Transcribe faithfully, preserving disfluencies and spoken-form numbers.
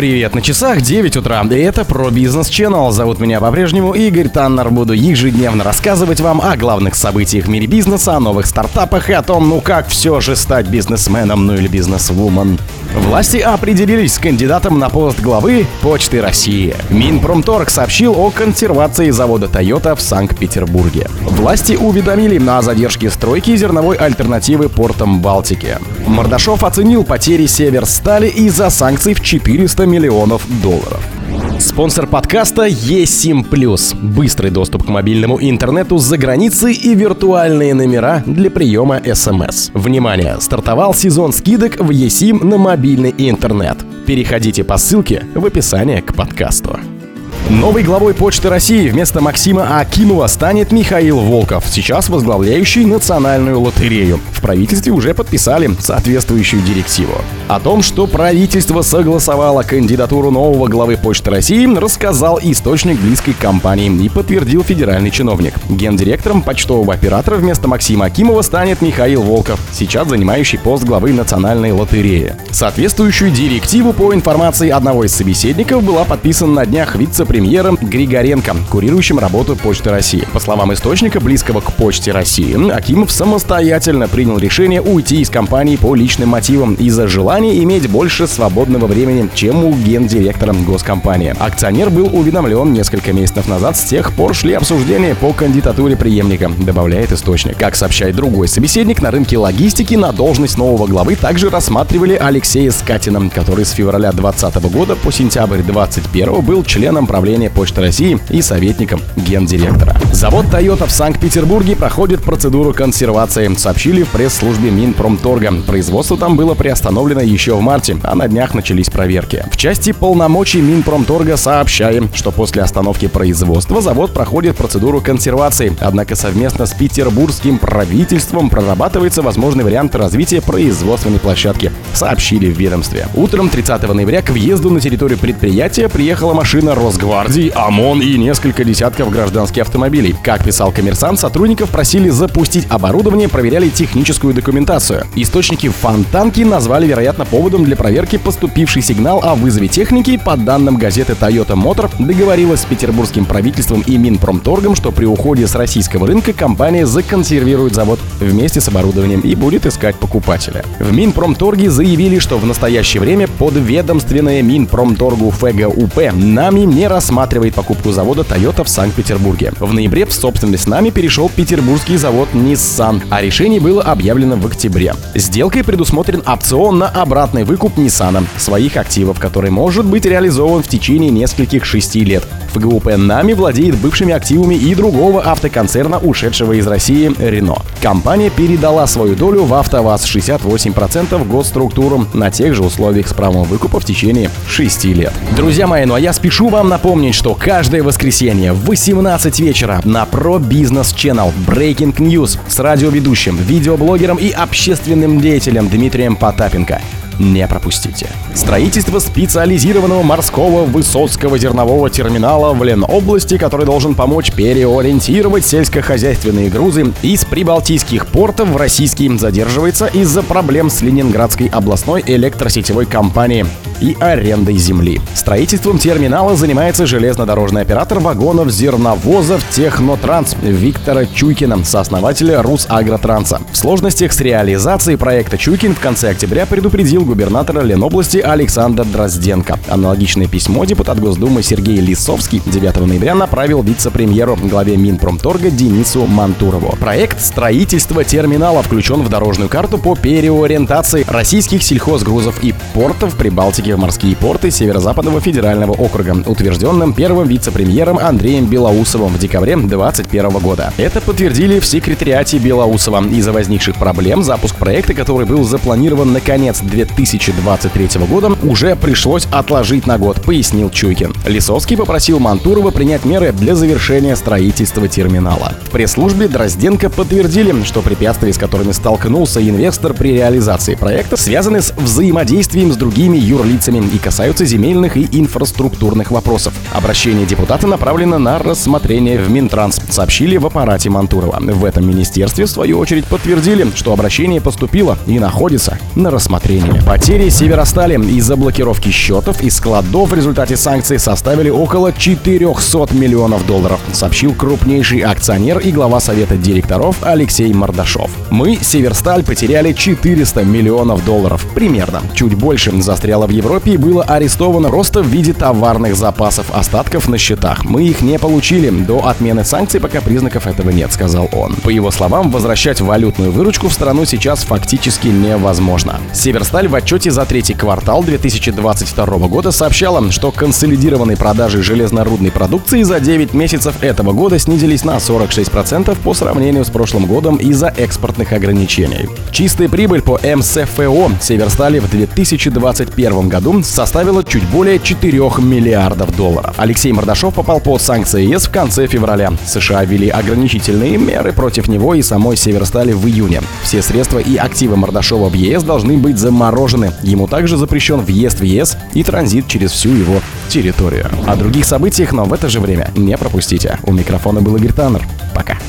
Привет, на часах девять утра, и это про Бизнес Channel. Зовут меня по-прежнему Игорь Таннер. Буду ежедневно рассказывать вам о главных событиях в мире бизнеса, о новых стартапах и о том, ну как все же стать бизнесменом, ну или бизнесвумен. Власти определились с кандидатом на пост главы Почты России. Минпромторг сообщил о консервации завода Toyota в Санкт-Петербурге. Власти уведомили о задержке стройки зерновой альтернативы портам Балтики. Мордашов оценил потери Северстали из-за санкций в четыреста миллионов долларов. Спонсор подкаста eSIM плюс. Быстрый доступ к мобильному интернету за границей и виртуальные номера для приема эс эм эс. Внимание! Стартовал сезон скидок в eSIM на мобильный интернет. Переходите по ссылке в описании к подкасту. Новой главой Почты России вместо Максима Акимова станет Михаил Волков, сейчас возглавляющий национальную лотерею. В правительстве уже подписали соответствующую директиву. О том, что правительство согласовало кандидатуру нового главы Почты России, рассказал источник близкой к компании и подтвердил федеральный чиновник. Гендиректором почтового оператора вместо Максима Акимова станет Михаил Волков, сейчас занимающий пост главы национальной лотереи. Соответствующую директиву, по информации одного из собеседников, была подписана на днях вице-премьером Григоренко, курирующим работу Почты России. По словам источника, близкого к Почте России, Акимов самостоятельно принял решение уйти из компании по личным мотивам из-за желания иметь больше свободного времени, чем у гендиректора госкомпании. Акционер был уведомлен несколько месяцев назад, с тех пор шли обсуждения по кандидатуре преемника, добавляет источник. Как сообщает другой собеседник, на рынке логистики на должность нового главы также рассматривали Алексея Скатина, который с февраля двадцатого года по сентябрь двадцать первого был членом правления Почты России и советником гендиректора. Завод Toyota в Санкт-Петербурге проходит процедуру консервации, сообщили в пресс-службе Минпромторга. Производство там было приостановлено еще в марте, а на днях начались проверки. В части полномочий Минпромторга сообщаем, что после остановки производства завод проходит процедуру консервации, однако совместно с петербургским правительством прорабатывается возможный вариант развития производственной площадки, сообщили в ведомстве. Утром тридцатого ноября к въезду на территорию предприятия приехала машина Росгвардии, ОМОН и несколько десятков гражданских автомобилей. Как писал «Коммерсант», сотрудников просили запустить оборудование, проверяли техническую документацию. Источники Фонтанки назвали, вероятно, поводом для проверки поступивший сигнал о вызове техники. По данным газеты Toyota Motor, договорилась с петербургским правительством и Минпромторгом, что при уходе с российского рынка компания законсервирует завод вместе с оборудованием и будет искать покупателя. В Минпромторге заявили, что в настоящее время подведомственное Минпромторгу эф гэ у пэ «Нами» не рассматривает покупку завода Toyota в Санкт-Петербурге. В ноябре в собственность «Нами» перешел петербургский завод Nissan, а решение было объявлено в октябре. Сделкой предусмотрен опцион на обратный выкуп Nissan своих активов, который может быть реализован в течение нескольких шести лет. эф гэ у пэ «Нами» владеет бывшими активами и другого автоконцерна, ушедшего из России, Renault. Компания передала свою долю в АвтоВАЗ шестьдесят восемь процентов госструктурам на тех же условиях с правом выкупа в течение шести лет. Друзья мои, ну а я спешу вам напомнить, что каждое воскресенье в восемнадцать вечера на Про Бизнес Channel Breaking News с радиоведущим, видеоблогером и общественным деятелем Дмитрием Потапенко. Не пропустите. Строительство специализированного морского Высоцкого зернового терминала в Ленобласти, который должен помочь переориентировать сельскохозяйственные грузы из прибалтийских портов в российские, задерживается из-за проблем с Ленинградской областной электросетевой компанией и арендой земли. Строительством терминала занимается железнодорожный оператор вагонов зерновозов Технотранс Виктора Чуйкина, сооснователя Русагротранса. В сложностях с реализацией проекта Чуйкин в конце октября предупредил губернатора Ленобласти Александра Дрозденко. Аналогичное письмо депутат Госдумы Сергей Лисовский девятого ноября направил вице-премьеру, главе Минпромторга Денису Мантурову. Проект строительства терминала включен в дорожную карту по переориентации российских сельхозгрузов и портов Прибалтики в морские порты Северо-Западного федерального округа, утвержденным первым вице-премьером Андреем Белоусовым в декабре двадцать первого года. Это подтвердили в секретариате Белоусова. Из-за возникших проблем запуск проекта, который был запланирован на конец две тысячи двадцать третьего года, уже пришлось отложить на год, пояснил Чуйкин. Лисовский попросил Мантурова принять меры для завершения строительства терминала. В пресс-службе Дрозденко подтвердили, что препятствия, с которыми столкнулся инвестор при реализации проекта, связаны с взаимодействием с другими юрлицами лицами и касаются земельных и инфраструктурных вопросов. Обращение депутата направлено на рассмотрение в Минтранс, сообщили в аппарате Мантурова. В этом министерстве, в свою очередь, подтвердили, что обращение поступило и находится на рассмотрении. Потери Северстали из-за блокировки счетов и складов в результате санкций составили около четыреста миллионов долларов, сообщил крупнейший акционер и глава совета директоров Алексей Мордашов. Мы, Северсталь, потеряли четыреста миллионов долларов. Примерно. Чуть больше застряло в Европе и было арестовано просто в виде товарных запасов остатков на счетах. Мы их не получили. До отмены санкций пока признаков этого нет, сказал он. По его словам, возвращать валютную выручку в страну сейчас фактически невозможно. Северсталь в отчете за третий квартал две тысячи двадцать второго года сообщала, что консолидированные продажи железнорудной продукции за девять месяцев этого года снизились на сорок шесть процентов по сравнению с прошлым годом из-за экспортных ограничений. Чистая прибыль по эм эс эф о Северстали в две тысячи двадцать первом году составила чуть более четырёх миллиардов долларов. Алексей Мордашов попал под санкции ЕС в конце февраля. США ввели ограничительные меры против него и самой Северстали в июне. Все средства и активы Мордашова в ЕС должны быть заморожены. Ему также запрещен въезд в ЕС и транзит через всю его территорию. О других событиях, но в это же время не пропустите. У микрофона был Игорь Таннер. Пока.